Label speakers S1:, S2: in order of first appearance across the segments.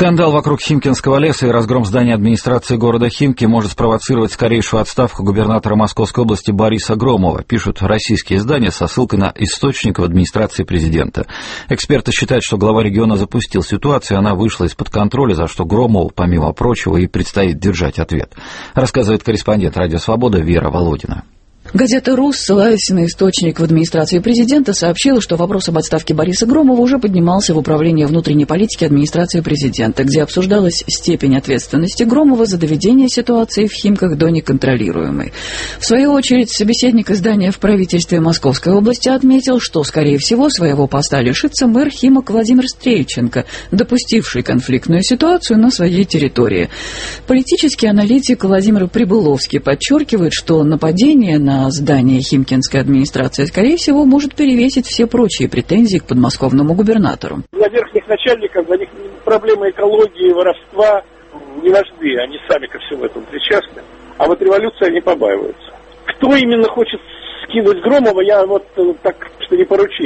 S1: Скандал вокруг Химкинского леса и разгром здания администрации города Химки может спровоцировать скорейшую отставку губернатора Московской области Бориса Громова, пишут российские издания со ссылкой на источник в администрации президента. Эксперты считают, что глава региона запустил ситуацию, она вышла из-под контроля, за что Громову, помимо прочего, и предстоит держать ответ. Рассказывает корреспондент «Радио Свобода» Вера Володина.
S2: Газета «РУС», ссылаясь на источник в администрации президента, сообщила, что вопрос об отставке Бориса Громова уже поднимался в Управлении внутренней политики администрации президента, где обсуждалась степень ответственности Громова за доведение ситуации в Химках до неконтролируемой. В свою очередь, собеседник издания в правительстве Московской области отметил, что, скорее всего, своего поста лишится мэр Химок Владимир Стрельченко, допустивший конфликтную ситуацию на своей территории. Политический аналитик Владимир Прибыловский подчеркивает, что нападение на здание Химкинской администрации, скорее всего, может перевесить все прочие претензии к подмосковному губернатору.
S3: Для верхних начальников, для них проблемы экологии, воровства не важны, они сами ко всему этому причастны, а вот революции они побаиваются. Кто именно хочет скинуть Громова, я вот так что не поручусь,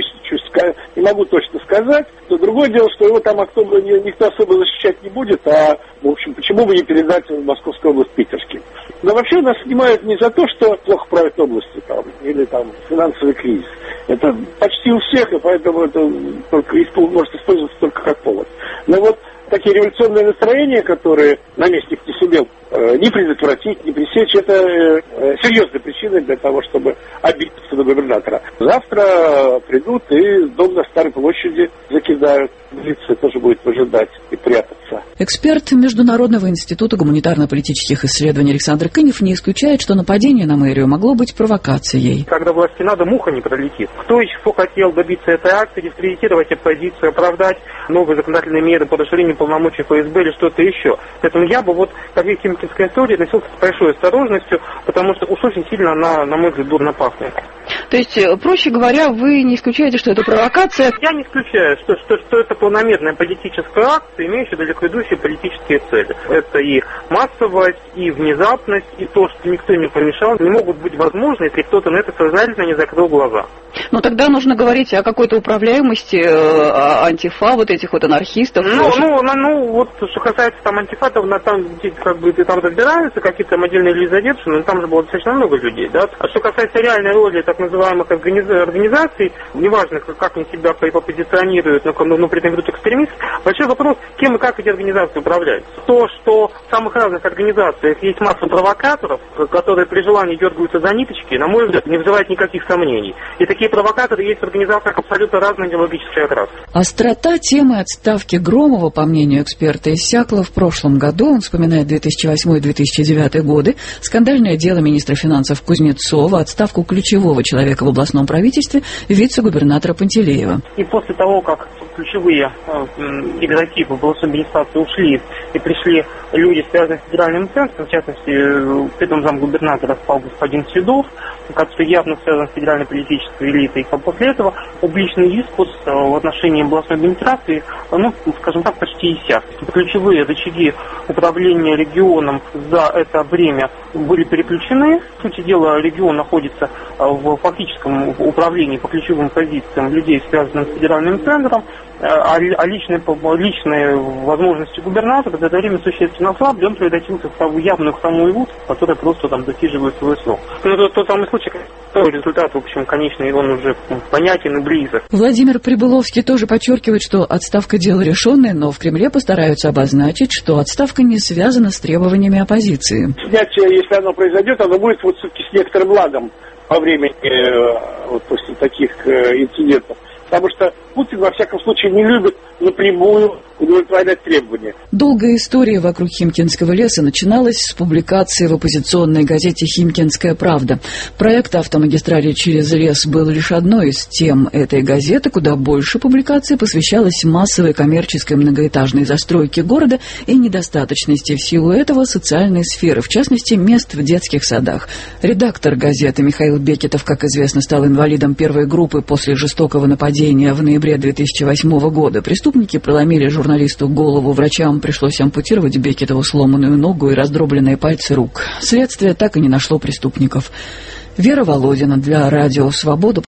S3: не могу точно сказать. Но другое дело, что его там никто особо защищать не будет, а, в общем, почему бы не передать в Московскую область питерским. Но вообще нас снимают не за то, что плохо правят областью там, или там финансовый кризис. Это почти у всех, и поэтому это только может использоваться только как повод. Но вот такие революционные настроения, которые наместник не сумел ни предотвратить, ни пресечь, это серьезная причина для того, чтобы обидеться на губернатора. Завтра придут и дом на Старой площади закидают. Милиция тоже будет выжидать и прятаться.
S2: Эксперт Международного института гуманитарно-политических исследований Александр Кынев не исключает, что нападение на мэрию могло быть провокацией.
S4: Когда власти надо, муха не пролетит. Кто еще хотел добиться этой акции, дискредитировать оппозицию, оправдать новые законодательные меры по расширению полномочий ФСБ или что-то еще. Поэтому я бы как и химкинская история относился с большой осторожностью, потому что уж очень сильно она, на мой взгляд, дурно пахнет.
S2: То есть, проще говоря, вы не исключаете, что это провокация?
S4: Я не исключаю, что это планомерная политическая акция, имеющая далеко идущие политические цели. Это и массовость, и внезапность, и то, что никто не помешал, не могут быть возможны, если кто-то на это сознательно не закрыл глаза.
S2: Но тогда нужно говорить о какой-то управляемости антифа, вот этих вот анархистов.
S4: Вот что касается там антифатов, там там разбираются, какие-то отдельные люди задержаны, но там же было достаточно много людей, да. А что касается реальной роли так называемых организаций, неважно, как они себя позиционируют, но при этом ведут экстремист, большой вопрос, кем и как эти организации управляются. То, что в самых разных организациях есть масса провокаторов, которые при желании дергаются за ниточки, на мой взгляд, не вызывает никаких сомнений. И такие провокаторы есть в организациях абсолютно разной идеологической окраски.
S2: Острота темы отставки Громова, по мнению эксперта, иссякла в прошлом году. Он вспоминает 2008-2009 годы, скандальное дело министра финансов Кузнецова, отставку ключевого человека в областном правительстве, вице-губернатора Пантелеева.
S4: И после того, как ключевые игроки в областной администрации ушли и пришли люди, связанные с федеральным центром, в частности, первым замгубернатора стал господин Седов, который явно связан с федеральной политической элитой. И после этого публичный дискурс в отношении областной администрации, скажем так, почти иссяк. Ключевые рычаги управления регионом за это время были переключены. В сути дела, регион находится в фактическом управлении по ключевым позициям людей, связанных с федеральным центром, а личные возможности губернатора за это время существенно ослабли, он превратился в явную хромую, которая просто там засиживает свой срок. Тот самый случай, результат, в общем, конечный, он уже понятен и близок.
S2: Владимир Прибыловский тоже подчеркивает, что отставка дело решенное, но в Кремле постараются обозначить, что отставка не связана с требованиями оппозиции.
S3: Снятие, если оно произойдет, оно будет все-таки с некоторым лагом во времени после таких инцидентов. Потому что Путин, во всяком случае, не любит напрямую удовлетворять требования.
S2: Долгая история вокруг Химкинского леса начиналась с публикации в оппозиционной газете «Химкинская правда». Проект автомагистрали через лес был лишь одной из тем этой газеты, куда больше публикаций посвящалось массовой коммерческой многоэтажной застройке города и недостаточности в силу этого социальной сферы, в частности, мест в детских садах. Редактор газеты Михаил Бекетов, как известно, стал инвалидом первой группы после жестокого нападения в ноябре 2008 года. Преступники проломили журналисту голову, врачам пришлось ампутировать Бекетову сломанную ногу и раздробленные пальцы рук. Следствие так и не нашло преступников. Вера Володина для Радио Свобода.